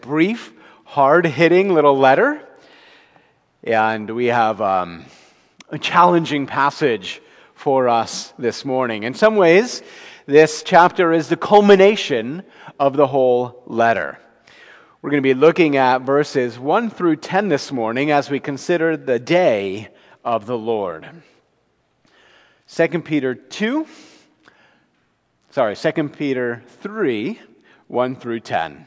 brief, hard-hitting little letter, and we have a challenging passage for us this morning. In some ways, this chapter is the culmination of the whole letter. We're going to be looking at verses 1 through 10 this morning as we consider the day of the Lord. 2 Peter 3, 1 through 10.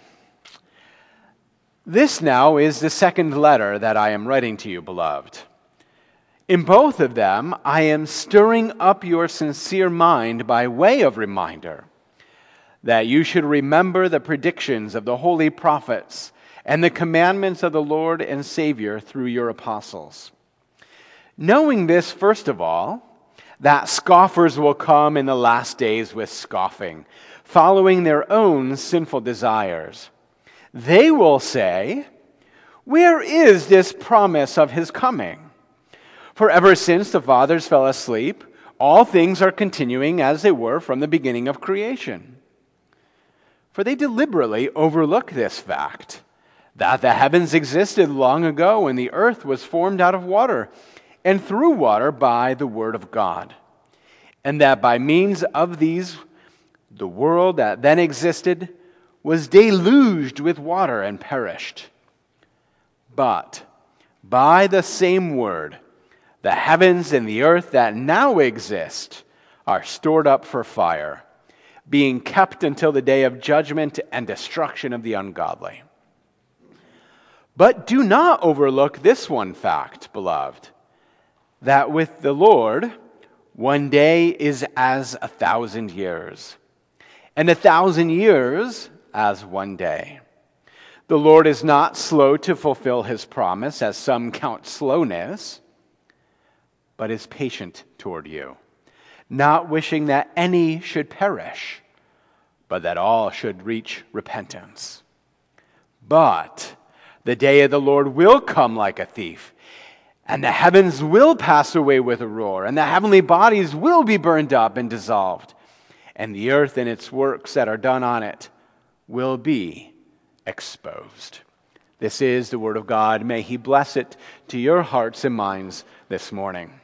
This now is the second letter that I am writing to you, beloved. In both of them, I am stirring up your sincere mind by way of reminder, that you should remember the predictions of the holy prophets and the commandments of the Lord and Savior through your apostles. Knowing this, first of all, that scoffers will come in the last days with scoffing, following their own sinful desires. They will say, "Where is this promise of his coming? For ever since the fathers fell asleep, all things are continuing as they were from the beginning of creation." For they deliberately overlook this fact, that the heavens existed long ago when the earth was formed out of water and through water by the word of God, and that by means of these the world that then existed was deluged with water and perished. But by the same word, the heavens and the earth that now exist are stored up for fire, being kept until the day of judgment and destruction of the ungodly. But do not overlook this one fact, beloved, that with the Lord, one day is as 1,000 years, and 1,000 years as one day. The Lord is not slow to fulfill his promise, as some count slowness, but is patient toward you, not wishing that any should perish, but that all should reach repentance. But the day of the Lord will come like a thief, and the heavens will pass away with a roar, and the heavenly bodies will be burned up and dissolved, and the earth and its works that are done on it will be exposed. This is the word of God. May he bless it to your hearts and minds this morning.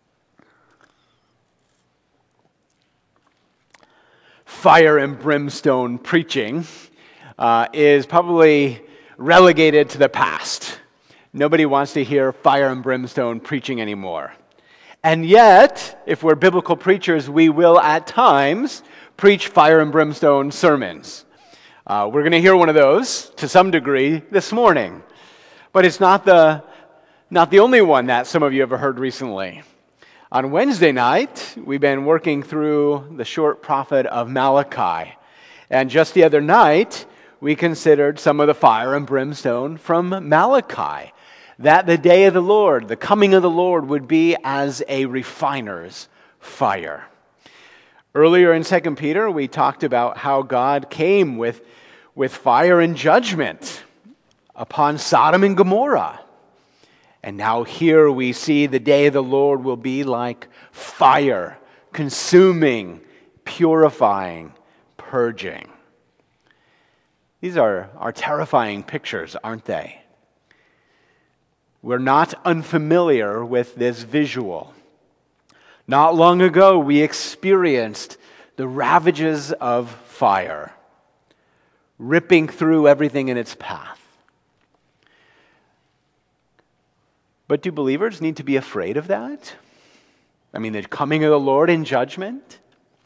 Fire and brimstone preaching is probably relegated to the past. Nobody wants to hear fire and brimstone preaching anymore. And yet, if we're biblical preachers, we will at times preach fire and brimstone sermons. We're going to hear one of those to some degree this morning. But it's not the only one that some of you have heard recently. On Wednesday night, we've been working through the short prophet of Malachi. And just the other night, we considered some of the fire and brimstone from Malachi. That the day of the Lord, the coming of the Lord, would be as a refiner's fire. Earlier in 2 Peter, we talked about how God came with fire and judgment upon Sodom and Gomorrah. And now here we see the day of the Lord will be like fire, consuming, purifying, purging. These are terrifying pictures, aren't they? We're not unfamiliar with this visual. Not long ago, we experienced the ravages of fire, ripping through everything in its path. But do believers need to be afraid of that? I mean, the coming of the Lord in judgment?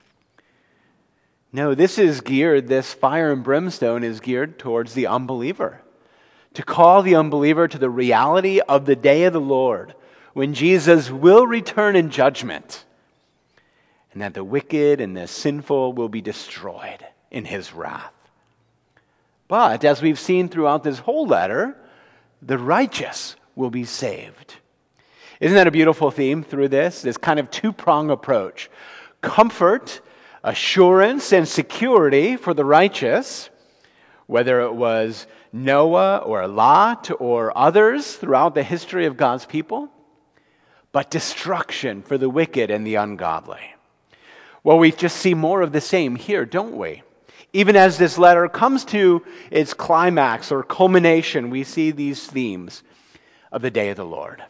No, this fire and brimstone is geared towards the unbeliever. To call the unbeliever to the reality of the day of the Lord, when Jesus will return in judgment, and that the wicked and the sinful will be destroyed in his wrath. But, as we've seen throughout this whole letter, the righteous will be saved. Isn't that a beautiful theme through this kind of two-prong approach? Comfort, assurance, and security for the righteous, whether it was Noah or Lot or others throughout the history of God's people, but destruction for the wicked and the ungodly. Well, we just see more of the same here, don't we? Even as this letter comes to its climax or culmination, we see these themes of the day of the Lord.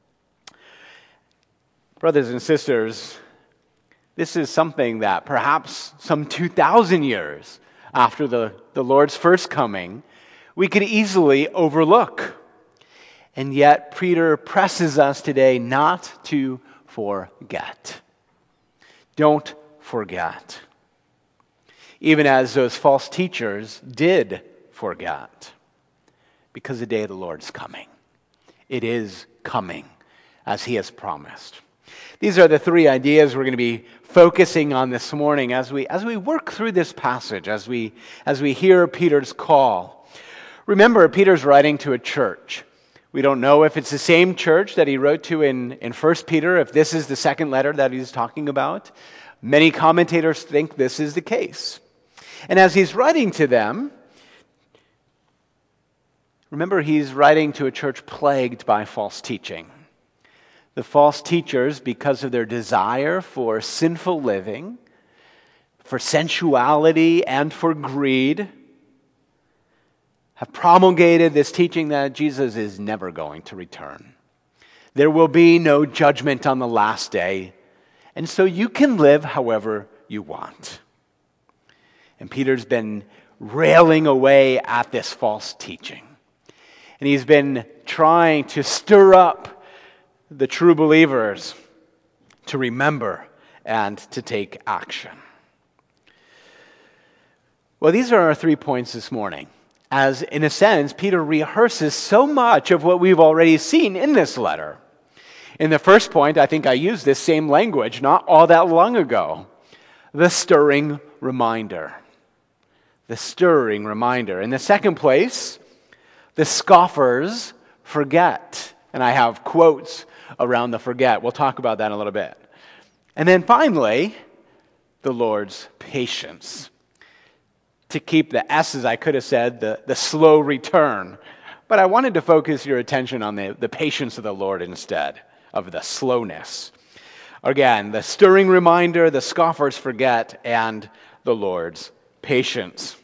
Brothers and sisters, this is something that perhaps some 2,000 years after the Lord's first coming, we could easily overlook. And yet, Peter presses us today not to forget. Don't forget. Even as those false teachers did forget. Because the day of the Lord's coming. It is coming, as he has promised. These are the three ideas we're going to be focusing on this morning as we work through this passage, as we hear Peter's call. Remember, Peter's writing to a church. We don't know if it's the same church that he wrote to in 1 Peter, if this is the second letter that he's talking about. Many commentators think this is the case. And as he's writing to them, remember, he's writing to a church plagued by false teaching. The false teachers, because of their desire for sinful living, for sensuality, and for greed, have promulgated this teaching that Jesus is never going to return. There will be no judgment on the last day, and so you can live however you want. And Peter's been railing away at this false teaching. And he's been trying to stir up the true believers to remember and to take action. Well, these are our 3 points this morning. As, in a sense, Peter rehearses so much of what we've already seen in this letter. In the first point, I think I used this same language not all that long ago. The stirring reminder. The stirring reminder. In the second place, the scoffers forget. And I have quotes around the forget. We'll talk about that in a little bit. And then finally, the Lord's patience. To keep the S's, I could have said the slow return. But I wanted to focus your attention on the patience of the Lord instead of the slowness. Again, the stirring reminder, the scoffers forget, and the Lord's patience.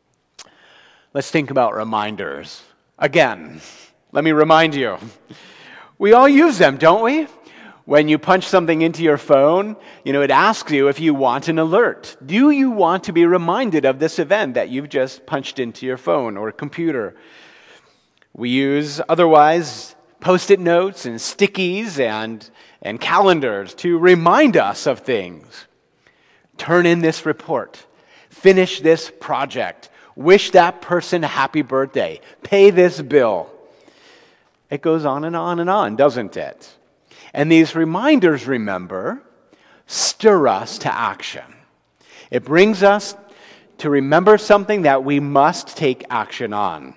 Let's think about reminders. Again, let me remind you. We all use them, don't we? When you punch something into your phone, it asks you if you want an alert. Do you want to be reminded of this event that you've just punched into your phone or computer? We use, otherwise, Post-it notes and stickies and calendars to remind us of things. Turn in this report. Finish this project. Wish that person a happy birthday. Pay this bill. It goes on and on and on, doesn't it? And these reminders, remember, stir us to action. It brings us to remember something that we must take action on.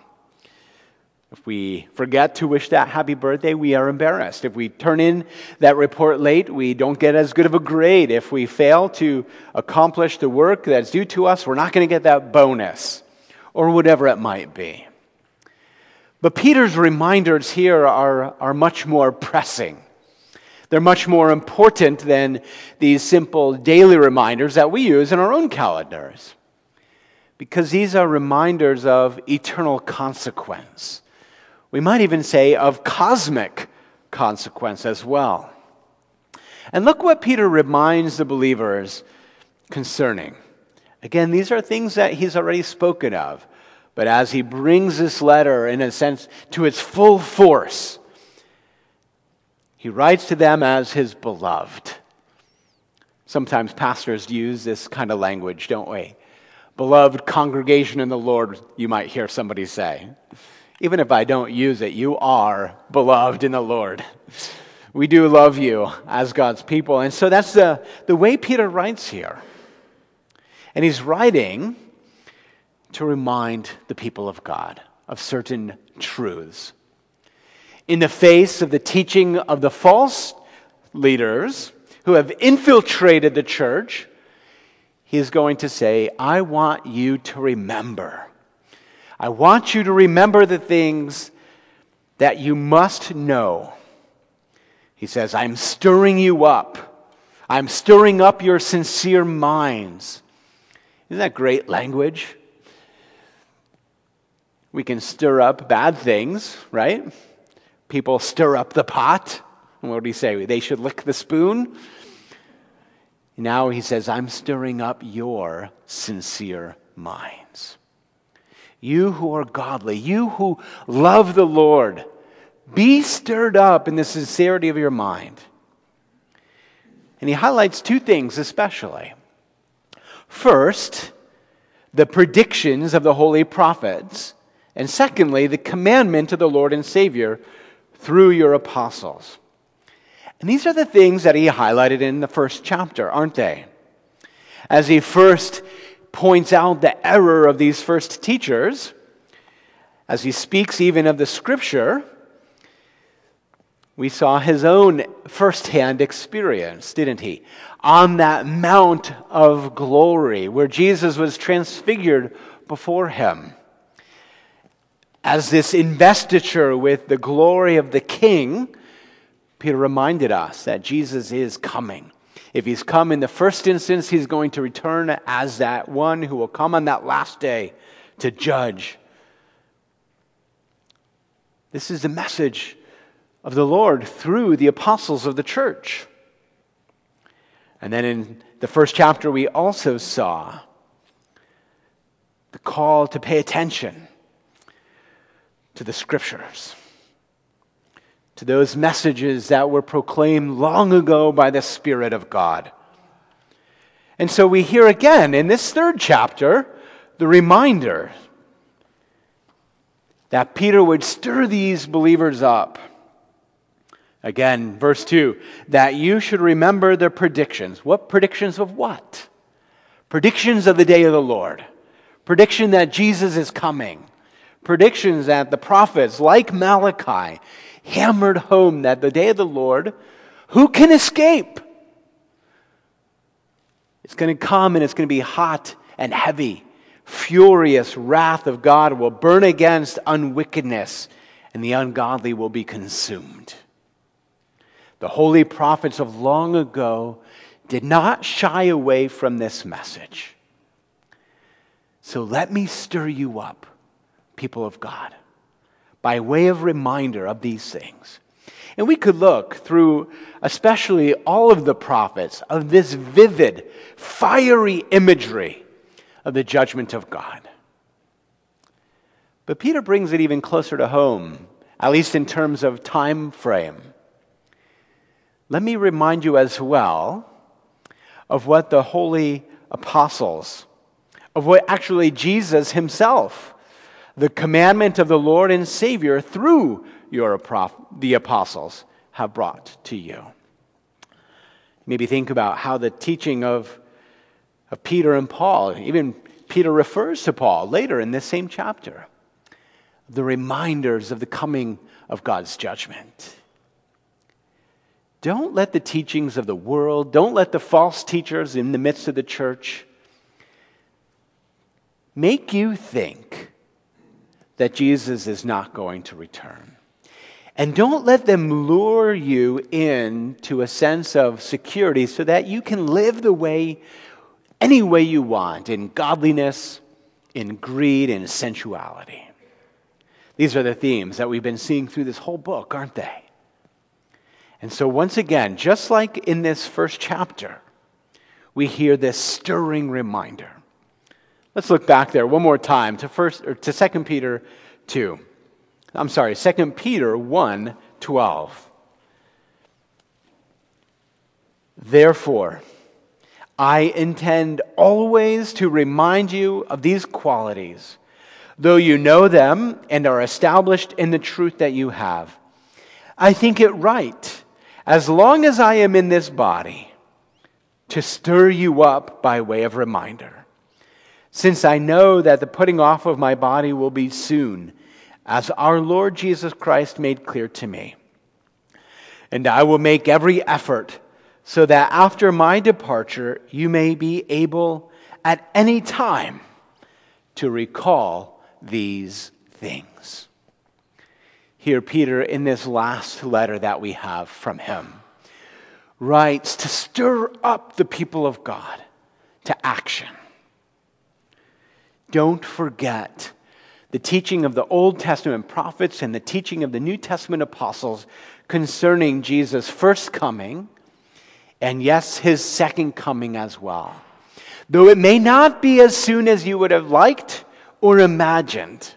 If we forget to wish that happy birthday, we are embarrassed. If we turn in that report late, we don't get as good of a grade. If we fail to accomplish the work that's due to us, we're not going to get that bonus, or whatever it might be. But Peter's reminders here are much more pressing. They're much more important than these simple daily reminders that we use in our own calendars. Because these are reminders of eternal consequence. We might even say of cosmic consequence as well. And look what Peter reminds the believers concerning. Again, these are things that he's already spoken of. But as he brings this letter, in a sense, to its full force, he writes to them as his beloved. Sometimes pastors use this kind of language, don't we? Beloved congregation in the Lord, you might hear somebody say. Even if I don't use it, you are beloved in the Lord. We do love you as God's people. And so that's the way Peter writes here. And he's writing to remind the people of God of certain truths. In the face of the teaching of the false leaders who have infiltrated the church, he is going to say, I want you to remember. I want you to remember the things that you must know. He says, I'm stirring you up. I'm stirring up your sincere minds. Isn't that great language? We can stir up bad things, right? People stir up the pot. What did he say? They should lick the spoon. Now he says, I'm stirring up your sincere minds. You who are godly, you who love the Lord, be stirred up in the sincerity of your mind. And he highlights two things especially. First, the predictions of the holy prophets. And secondly, the commandment of the Lord and Savior through your apostles. And these are the things that he highlighted in the first chapter, aren't they? As he first points out the error of these first teachers, as he speaks even of the Scripture, we saw his own firsthand experience, didn't he? On that Mount of Glory, where Jesus was transfigured before him. As this investiture with the glory of the King, Peter reminded us that Jesus is coming. If he's come in the first instance, he's going to return as that one who will come on that last day to judge. This is the message of the Lord through the apostles of the church. And then in the first chapter, we also saw the call to pay attention to the Scriptures, to those messages that were proclaimed long ago by the Spirit of God. And so we hear again in this third chapter the reminder that Peter would stir these believers up. Again, verse 2, that you should remember the predictions. What predictions of what? Predictions of the day of the Lord. Prediction that Jesus is coming. Predictions that the prophets, like Malachi, hammered home that the day of the Lord, who can escape? It's going to come and it's going to be hot and heavy. Furious wrath of God will burn against unwickedness, and the ungodly will be consumed. The holy prophets of long ago did not shy away from this message. So let me stir you up, people of God, by way of reminder of these things. And we could look through especially all of the prophets of this vivid, fiery imagery of the judgment of God. But Peter brings it even closer to home, at least in terms of time frame. Let me remind you as well of what the holy apostles, of what actually Jesus himself, the commandment of the Lord and Savior through the apostles, have brought to you. Maybe think about how the teaching of Peter and Paul, even Peter refers to Paul later in this same chapter, the reminders of the coming of God's judgment. Don't let the teachings of the world, don't let the false teachers in the midst of the church make you think that Jesus is not going to return. And don't let them lure you into a sense of security so that you can live any way you want, in godliness, in greed, in sensuality. These are the themes that we've been seeing through this whole book, aren't they? And so once again, just like in this first chapter, we hear this stirring reminder. Let's look back there one more time to 2 Peter 2. 2 Peter 1:12. Therefore, I intend always to remind you of these qualities, though you know them and are established in the truth that you have. I think it right, as long as I am in this body, to stir you up by way of reminder, since I know that the putting off of my body will be soon, as our Lord Jesus Christ made clear to me. And I will make every effort so that after my departure you may be able at any time to recall these things. Here Peter, in this last letter that we have from him, writes to stir up the people of God to action. Don't forget the teaching of the Old Testament prophets and the teaching of the New Testament apostles concerning Jesus' first coming and, yes, his second coming as well. Though it may not be as soon as you would have liked or imagined,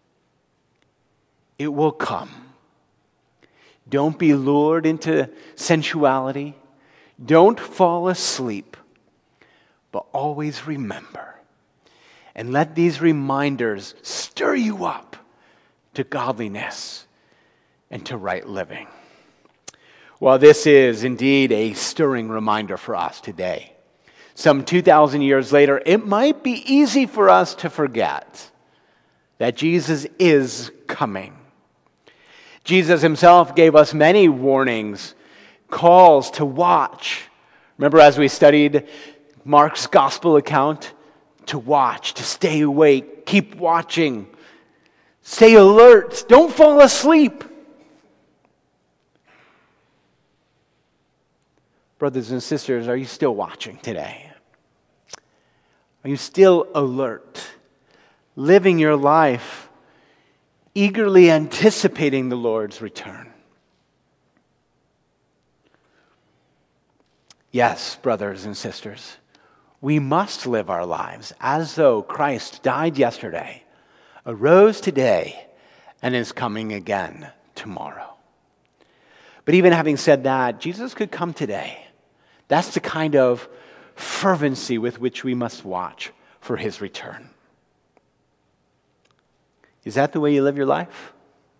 it will come. Don't be lured into sensuality. Don't fall asleep, but always remember. And let these reminders stir you up to godliness and to right living. Well, this is indeed a stirring reminder for us today. Some 2,000 years later, it might be easy for us to forget that Jesus is coming. Jesus himself gave us many warnings, calls to watch. Remember, as we studied Mark's gospel account, to watch, to stay awake, keep watching, stay alert, don't fall asleep. Brothers and sisters, are you still watching today? Are you still alert, living your life, eagerly anticipating the Lord's return? Yes, brothers and sisters, we must live our lives as though Christ died yesterday, arose today, and is coming again tomorrow. But even having said that, Jesus could come today. That's the kind of fervency with which we must watch for his return. Is that the way you live your life?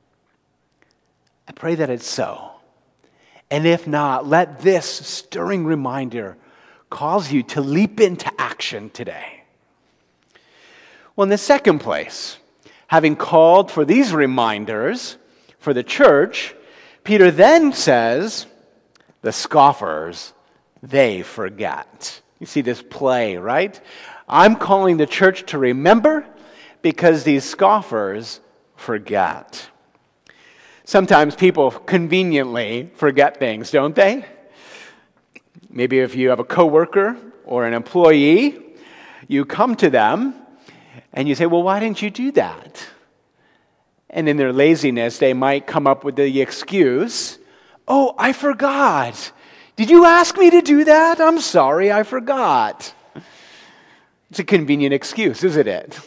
I pray that it's so. And if not, let this stirring reminder cause you to leap into action today. Well, in the second place, having called for these reminders for the church, Peter then says, the scoffers, they forget. You see this play, right? I'm calling the church to remember because these scoffers forget. Sometimes people conveniently forget things, don't they? Maybe if you have a coworker or an employee, you come to them and you say, well, why didn't you do that? And in their laziness, they might come up with the excuse, oh, I forgot. Did you ask me to do that? I'm sorry, I forgot. It's a convenient excuse, isn't it?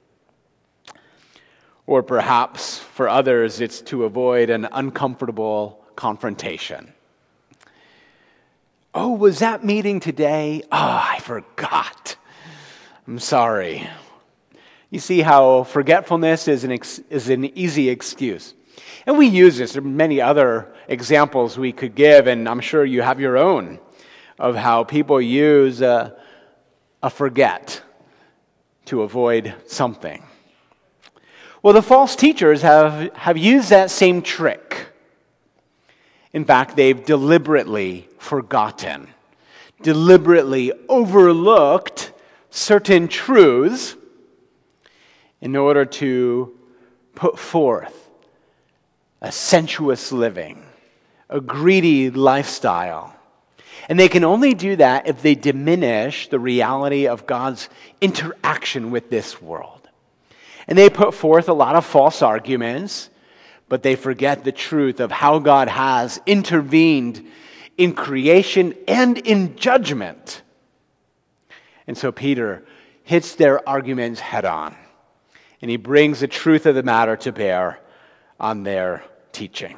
Or perhaps for others, it's to avoid an uncomfortable confrontation. Oh, was that meeting today? Oh, I forgot. I'm sorry. You see how forgetfulness is an easy excuse. And we use this. There are many other examples we could give, and I'm sure you have your own, of how people use a forget to avoid something. Well, the false teachers have used that same trick. In fact, they've deliberately forgotten, deliberately overlooked certain truths in order to put forth a sensuous living, a greedy lifestyle. And they can only do that if they diminish the reality of God's interaction with this world. And they put forth a lot of false arguments, but they forget the truth of how God has intervened in creation and in judgment. And so Peter hits their arguments head on, and he brings the truth of the matter to bear on their teaching.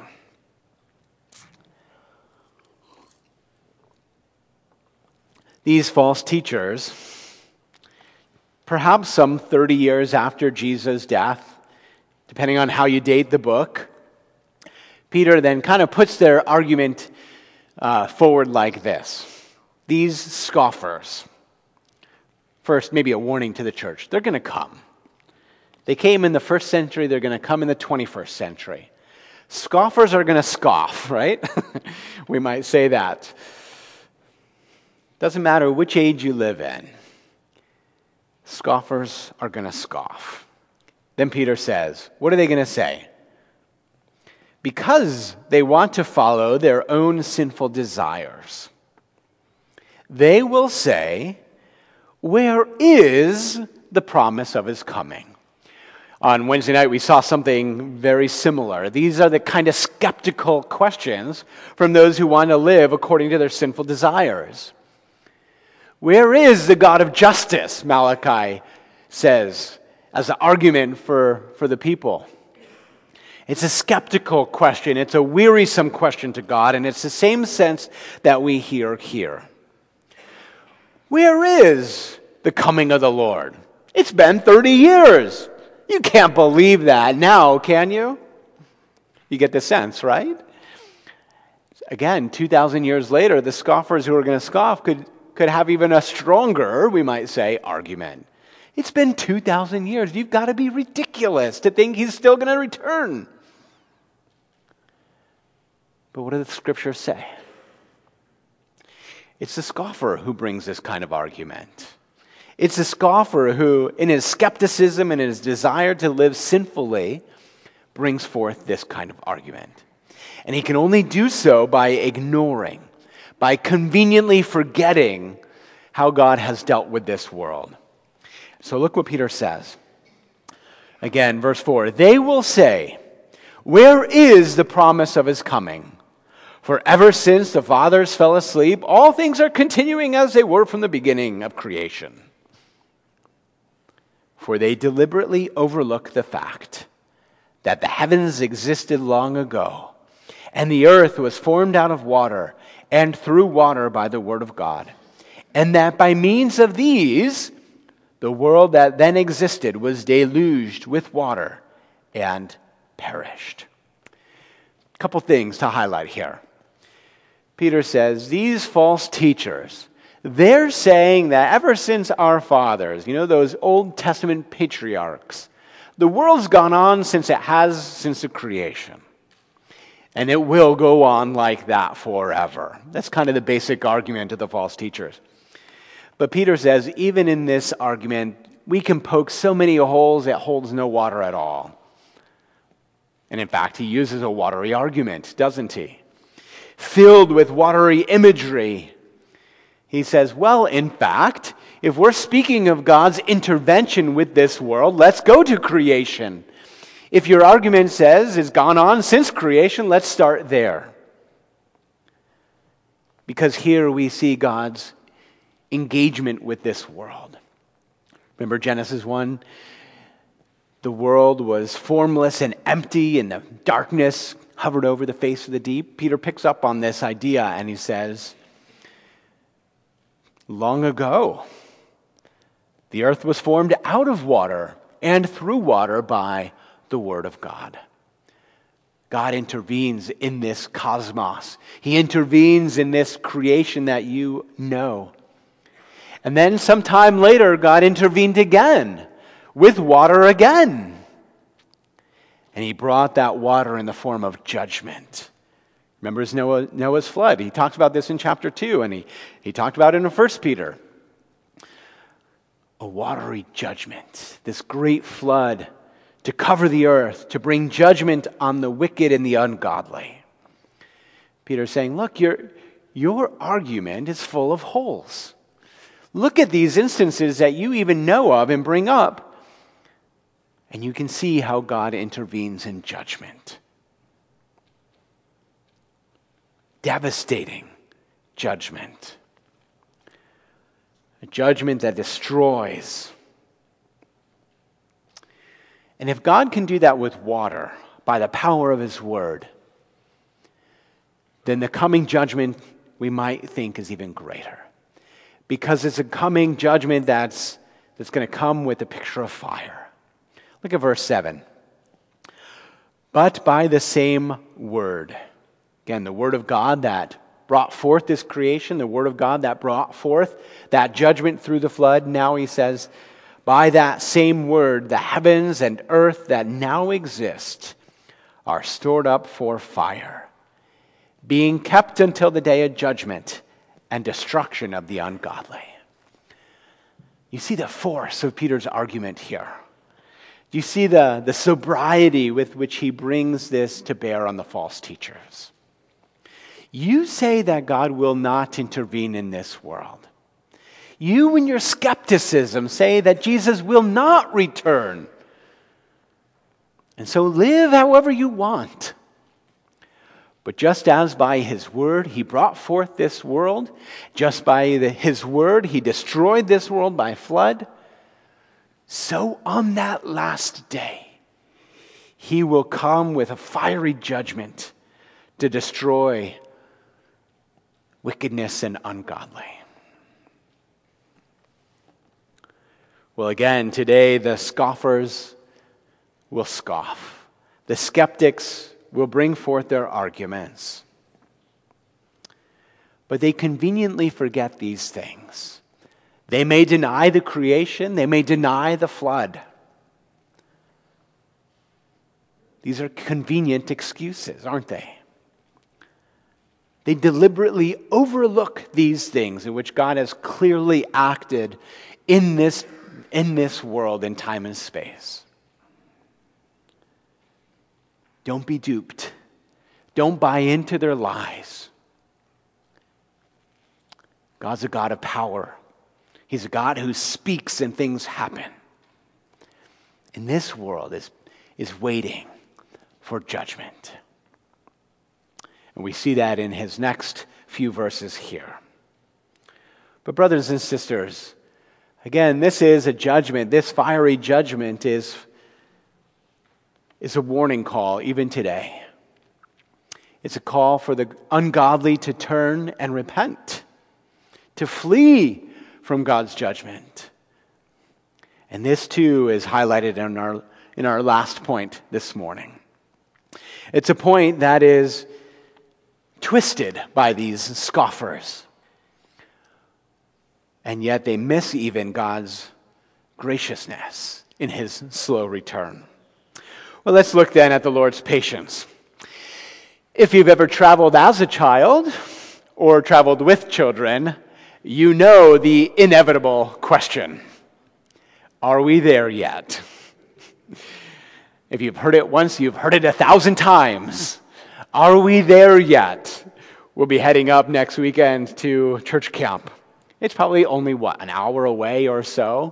These false teachers, perhaps some 30 years after Jesus' death, depending on how you date the book, Peter then kind of puts their argument forward like this. These scoffers, first, maybe a warning to the church, they're going to come. They came in the first century, they're going to come in the 21st century. Scoffers are going to scoff, right? We might say that. Doesn't matter which age you live in. Scoffers are going to scoff. Then Peter says, what are they going to say? Because they want to follow their own sinful desires, they will say, where is the promise of his coming. On Wednesday night, we saw something very similar. These are the kind of skeptical questions from those who want to live according to their sinful desires. Where is the God of justice, Malachi says, as an argument for the people. It's a skeptical question. It's a wearisome question to God, and it's the same sense that we hear here. Where is the coming of the Lord? It's been 30 years. You can't believe that now, can you? You get the sense, right? Again, 2,000 years later, the scoffers who are going to scoff could have even a stronger, we might say, argument. It's been 2,000 years. You've got to be ridiculous to think he's still going to return. But what do the scriptures say? It's the scoffer who brings this kind of argument. It's the scoffer who, in his skepticism and his desire to live sinfully, brings forth this kind of argument. And he can only do so by ignoring, by conveniently forgetting how God has dealt with this world. So look what Peter says. Again, verse 4, they will say, where is the promise of his coming? For ever since the fathers fell asleep, all things are continuing as they were from the beginning of creation. For they deliberately overlook the fact that the heavens existed long ago, and the earth was formed out of water and through water by the word of God, and that by means of these, the world that then existed was deluged with water and perished. A couple things to highlight here. Peter says, these false teachers, they're saying that ever since our fathers, those Old Testament patriarchs, the world's gone on since the creation. And it will go on like that forever. That's kind of the basic argument of the false teachers. But Peter says, even in this argument, we can poke so many holes it holds no water at all. And in fact, he uses a watery argument, doesn't he? Filled with watery imagery. He says, well, in fact, if we're speaking of God's intervention with this world, let's go to creation. If your argument says it's gone on since creation, let's start there. Because here we see God's engagement with this world. Remember Genesis 1? The world was formless and empty, and the darkness hovered over the face of the deep. Peter picks up on this idea and he says, long ago, the earth was formed out of water and through water by the word of God. God intervenes in this cosmos. He intervenes in this creation that you know. And then sometime later, God intervened again with water again. And he brought that water in the form of judgment. Remember Noah's flood. He talks about this in chapter 2, and he talked about it in 1 Peter. A watery judgment, this great flood to cover the earth, to bring judgment on the wicked and the ungodly. Peter's saying, look, your argument is full of holes. Look at these instances that you even know of and bring up, and you can see how God intervenes in judgment. Devastating judgment. A judgment that destroys. And if God can do that with water by the power of his word, then the coming judgment we might think is even greater. Because it's a coming judgment that's going to come with a picture of fire. Look at verse 7. But by the same word. Again, the word of God that brought forth this creation, the word of God that brought forth that judgment through the flood. Now he says, by that same word, the heavens and earth that now exist are stored up for fire, being kept until the day of judgment and destruction of the ungodly. You see the force of Peter's argument here. Do you see the sobriety with which he brings this to bear on the false teachers? You say that God will not intervene in this world. You and your skepticism say that Jesus will not return. And so live however you want. But just as by his word he brought forth this world, just by his word he destroyed this world by flood, so on that last day he will come with a fiery judgment to destroy wickedness and ungodly. Well, again, today the scoffers will scoff. The skeptics will bring forth their arguments. But they conveniently forget these things. They may deny the creation. They may deny the flood. These are convenient excuses, aren't they? They deliberately overlook these things in which God has clearly acted in this world, in time and space. Don't be duped. Don't buy into their lies. God's a God of power. He's a God who speaks and things happen. And this world is waiting for judgment. And we see that in his next few verses here. But brothers and sisters, again, this is a judgment. This fiery judgment is a warning call even today. It's a call for the ungodly to turn and repent, to flee from God's judgment. And this too is highlighted in our last point this morning. It's a point that is twisted by these scoffers. And yet they miss even God's graciousness in his slow return. Well, let's look then at the Lord's patience. If you've ever traveled as a child or traveled with children, you know the inevitable question. Are we there yet? If you've heard it once, you've heard it 1,000 times. Are we there yet? We'll be heading up next weekend to church camp. It's probably only, an hour away or so?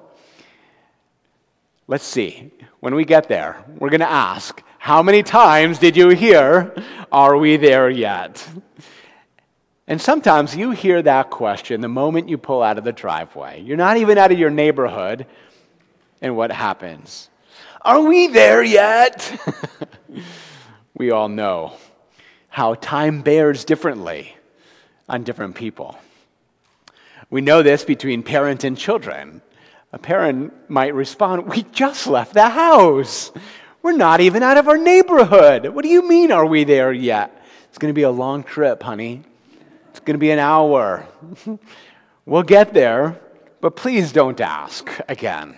Let's see. When we get there, we're going to ask, how many times did you hear, are we there yet? And sometimes you hear that question the moment you pull out of the driveway. You're not even out of your neighborhood, and what happens? Are we there yet? We all know how time bears differently on different people. We know this between parent and children. A parent might respond, we just left the house. We're not even out of our neighborhood. What do you mean, are we there yet? It's going to be a long trip, honey. It's going to be an hour. We'll get there, but please don't ask again.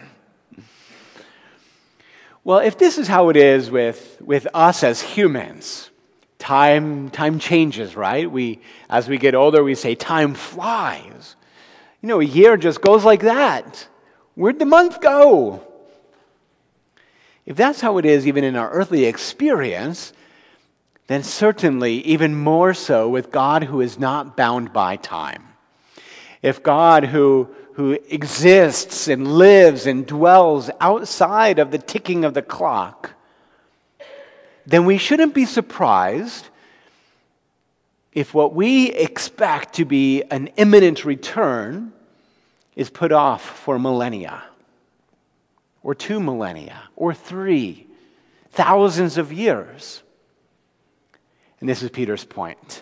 Well, if this is how it is with us as humans, time changes, right? As we get older, we say time flies. A year just goes like that. Where'd the month go? If that's how it is even in our earthly experience, then certainly even more so with God who is not bound by time. If God who exists and lives and dwells outside of the ticking of the clock, then we shouldn't be surprised if what we expect to be an imminent return is put off for millennia, or 2 millennia, or 3, thousands of years. And this is Peter's point.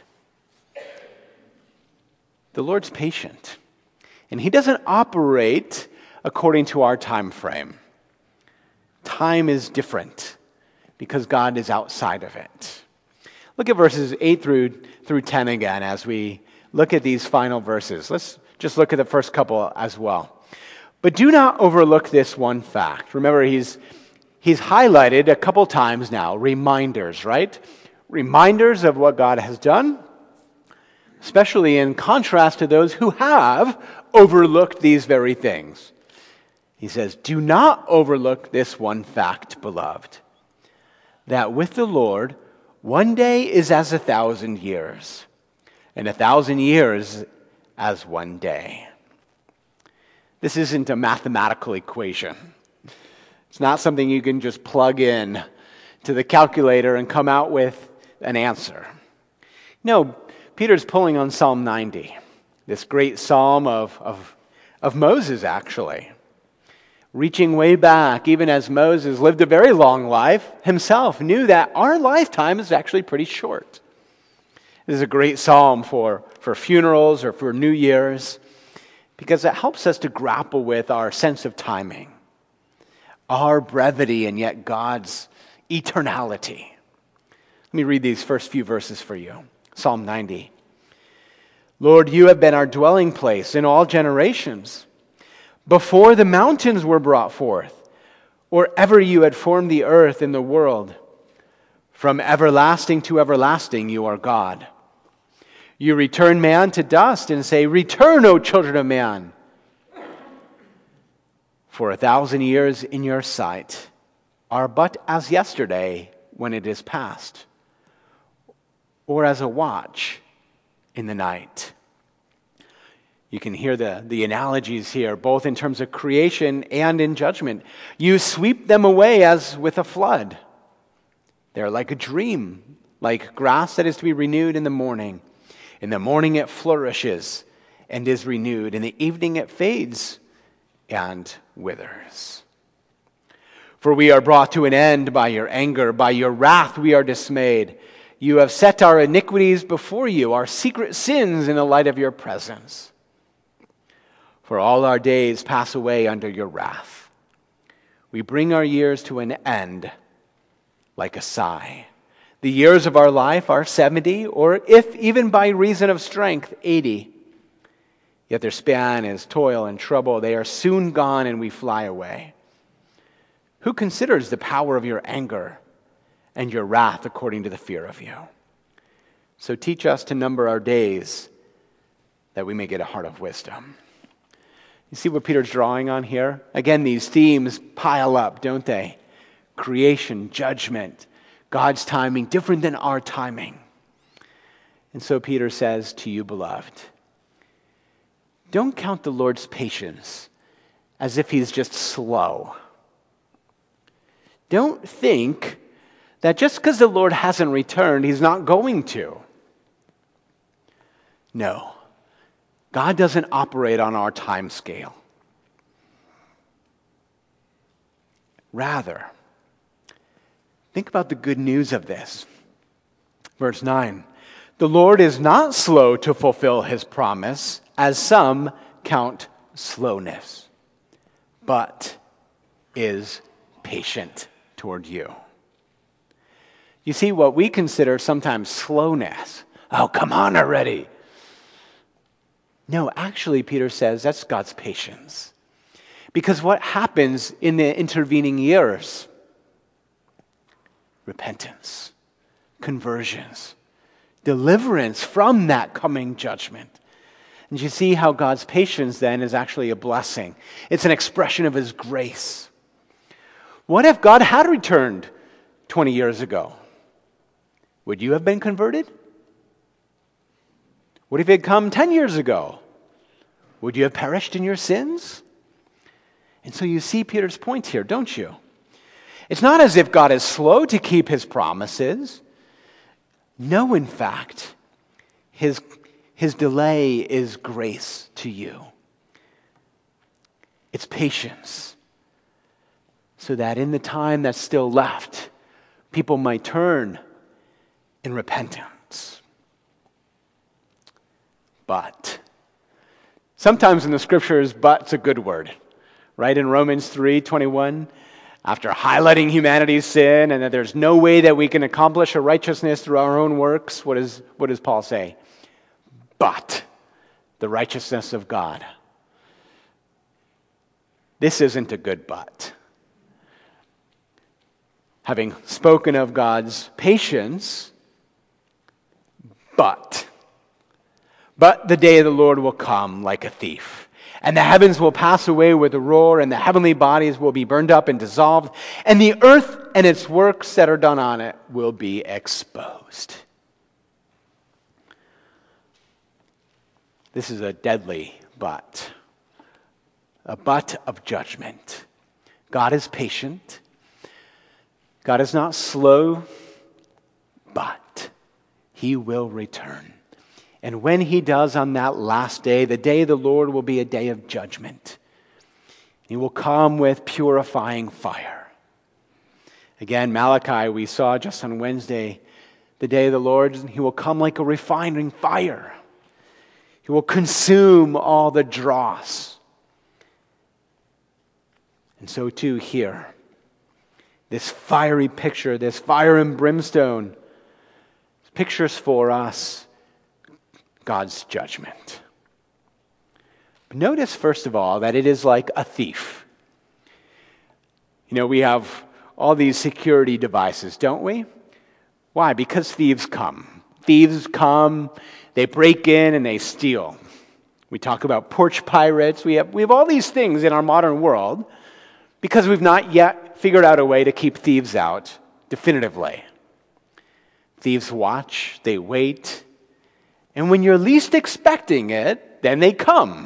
The Lord's patient, and he doesn't operate according to our time frame. Time is different because God is outside of it. Look at verses 8 through 10 again as we look at these final verses. Let's just look at the first couple as well. But do not overlook this one fact. Remember, he's highlighted a couple times now, reminders, right? Reminders of what God has done, especially in contrast to those who have overlooked these very things. He says, do not overlook this one fact, beloved, that with the Lord, one day is as 1,000 years, and 1,000 years as one day. This isn't a mathematical equation. It's not something you can just plug in to the calculator and come out with an answer. No, Peter's pulling on Psalm 90, this great psalm of Moses, actually. Reaching way back, even as Moses lived a very long life, himself knew that our lifetime is actually pretty short. This is a great psalm for funerals or for New Year's because it helps us to grapple with our sense of timing, our brevity, and yet God's eternality. Let me read these first few verses for you. Psalm 90. Lord, you have been our dwelling place in all generations. Before the mountains were brought forth, or ever you had formed the earth and the world, from everlasting to everlasting you are God. You return man to dust and say, return, O children of man. For 1,000 years in your sight are but as yesterday when it is past, or as a watch in the night. You can hear the analogies here, both in terms of creation and in judgment. You sweep them away as with a flood. They're like a dream, like grass that is to be renewed in the morning. In the morning it flourishes and is renewed. In the evening it fades and withers. For we are brought to an end by your anger. By your wrath we are dismayed. You have set our iniquities before you, our secret sins in the light of your presence. For all our days pass away under your wrath. We bring our years to an end like a sigh. The years of our life are 70, or if even by reason of strength, 80. Yet their span is toil and trouble. They are soon gone and we fly away. Who considers the power of your anger and your wrath according to the fear of you? So teach us to number our days that we may get a heart of wisdom. You see what Peter's drawing on here? Again, these themes pile up, don't they? Creation, judgment, God's timing, different than our timing. And so Peter says to you, beloved, don't count the Lord's patience as if he's just slow. Don't think that just because the Lord hasn't returned, he's not going to. No. God doesn't operate on our time scale. Rather, think about the good news of this. Verse 9, the Lord is not slow to fulfill his promise, as some count slowness, but is patient toward you. You see, what we consider sometimes slowness. Oh, come on already. No, actually, Peter says that's God's patience. Because what happens in the intervening years? Repentance, conversions, deliverance from that coming judgment. And you see how God's patience then is actually a blessing. It's an expression of his grace. What if God had returned 20 years ago? Would you have been converted? What if it had come 10 years ago? Would you have perished in your sins? And so you see Peter's point here, don't you? It's not as if God is slow to keep his promises. No, in fact, his delay is grace to you. It's patience. So that in the time that's still left, people might turn in repentance. But sometimes in the scriptures, but's a good word. Right? In Romans 3:21, after highlighting humanity's sin and that there's no way that we can accomplish a righteousness through our own works, what does Paul say? But the righteousness of God. This isn't a good but. Having spoken of God's patience, but the day of the Lord will come like a thief. And the heavens will pass away with a roar, and the heavenly bodies will be burned up and dissolved, and the earth and its works that are done on it will be exposed. This is a deadly but. but of judgment. God is patient. God is not slow, but he will return. And when he does on that last day, the day of the Lord will be a day of judgment. He will come with purifying fire. Again, Malachi, we saw just on Wednesday, the day of the Lord, he will come like a refining fire. He will consume all the dross. And so too here, this fiery picture, this fire and brimstone, pictures for us God's judgment. But notice, first of all, that it is like a thief. You know, we have all these security devices, don't we? Why? Because thieves come. Thieves come, they break in and they steal. We talk about porch pirates. We have all these things in our modern world because we've not yet figured out a way to keep thieves out definitively. Thieves watch, they wait, and when you're least expecting it, then they come.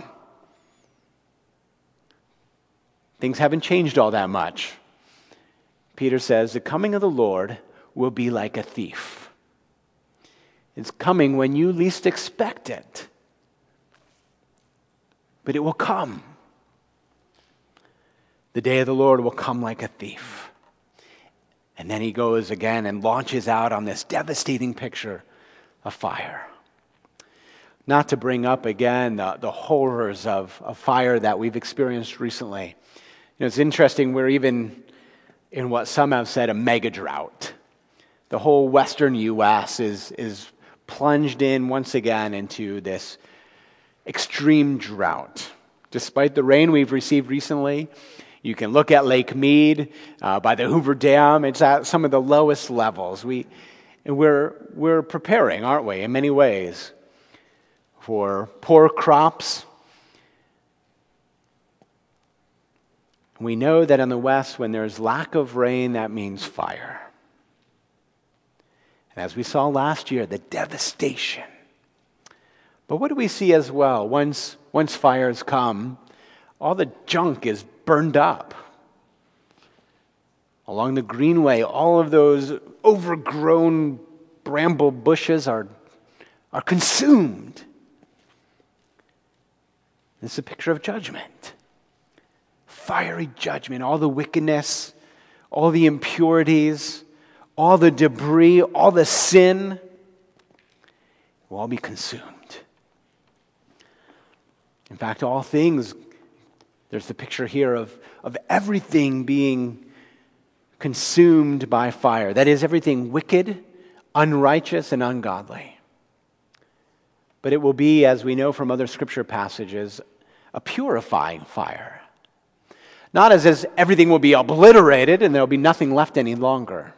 Things haven't changed all that much. Peter says, the coming of the Lord will be like a thief. It's coming when you least expect it. But it will come. The day of the Lord will come like a thief. And then he goes again and launches out on this devastating picture of fire. Not to bring up again the horrors of fire that we've experienced recently. You know, it's interesting, we're even in what some have said a mega drought. The whole western U.S. is plunged in once again into this extreme drought. Despite the rain we've received recently, you can look at Lake Mead by the Hoover Dam. It's at some of the lowest levels. We're preparing, aren't we, in many ways, for poor crops. We know that in the West, when there's lack of rain, that means fire. And as we saw last year, the devastation. But what do we see as well? Once fires come, all the junk is burned up. Along the greenway, all of those overgrown bramble bushes are consumed. It's a picture of judgment. Fiery judgment, all the wickedness, all the impurities, all the debris, all the sin will all be consumed. In fact, all things, there's the picture here of everything being consumed by fire. That is, everything wicked, unrighteous, and ungodly. But it will be, as we know from other scripture passages, a purifying fire. Not as everything will be obliterated and there will be nothing left any longer.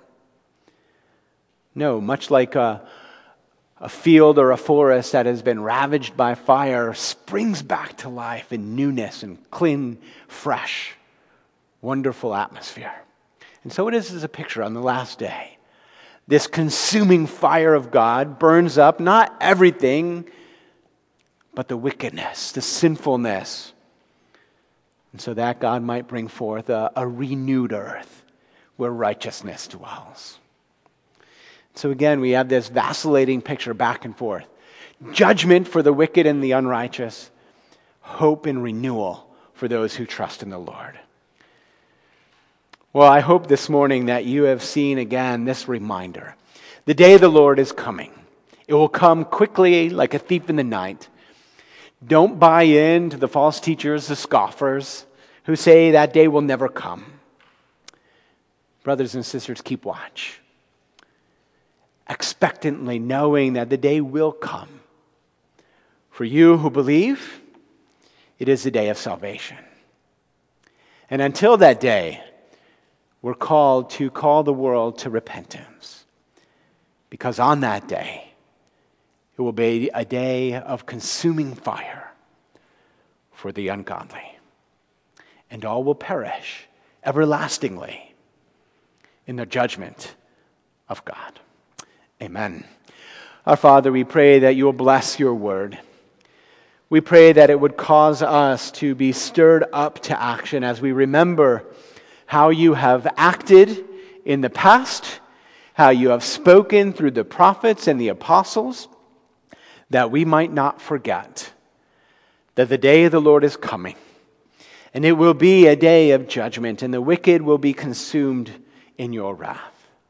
No, much like a field or a forest that has been ravaged by fire springs back to life in newness and clean, fresh, wonderful atmosphere. And so it is as a picture on the last day. This consuming fire of God burns up not everything, but the wickedness, the sinfulness. And so that God might bring forth a renewed earth where righteousness dwells. So again, we have this vacillating picture back and forth. Judgment for the wicked and the unrighteous. Hope and renewal for those who trust in the Lord. Well, I hope this morning that you have seen again this reminder. The day of the Lord is coming. It will come quickly like a thief in the night. Don't buy in to the false teachers, the scoffers, who say that day will never come. Brothers and sisters, keep watch. Expectantly knowing that the day will come. For you who believe, it is the day of salvation. And until that day, we're called to call the world to repentance. Because on that day, it will be a day of consuming fire for the ungodly. And all will perish everlastingly in the judgment of God. Amen. Our Father, we pray that you will bless your word. We pray that it would cause us to be stirred up to action as we remember how you have acted in the past, how you have spoken through the prophets and the apostles, that we might not forget that the day of the Lord is coming, and it will be a day of judgment, and the wicked will be consumed in your wrath.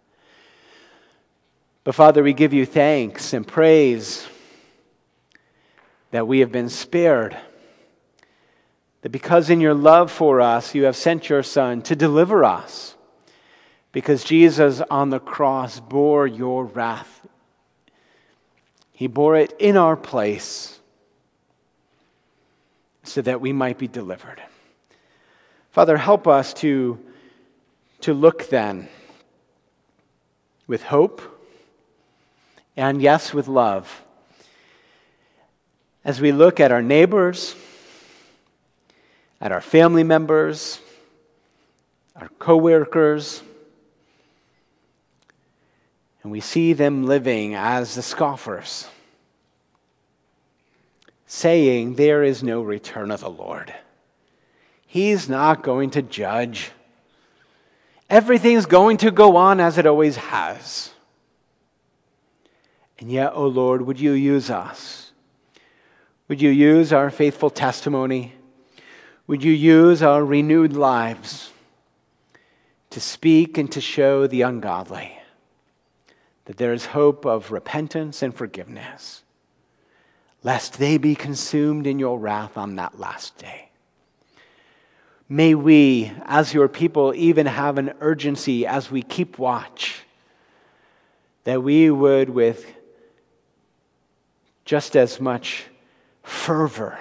But Father, we give you thanks and praise that we have been spared, that because in your love for us, you have sent your Son to deliver us, because Jesus on the cross bore your wrath. He bore it in our place so that we might be delivered. Father, help us to look then with hope and, yes, with love as we look at our neighbors, at our family members, our co-workers, and we see them living as the scoffers, saying there is no return of the Lord. He's not going to judge. Everything's going to go on as it always has. And yet, O Lord, would you use us? Would you use our faithful testimony? Would you use our renewed lives to speak and to show the ungodly that there is hope of repentance and forgiveness, lest they be consumed in your wrath on that last day? May we, as your people, even have an urgency as we keep watch, that we would, with just as much fervor,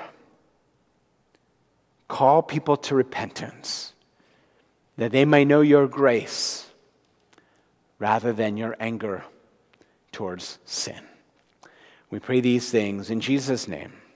call people to repentance, that they may know your grace rather than your anger towards sin. We pray these things in Jesus' name.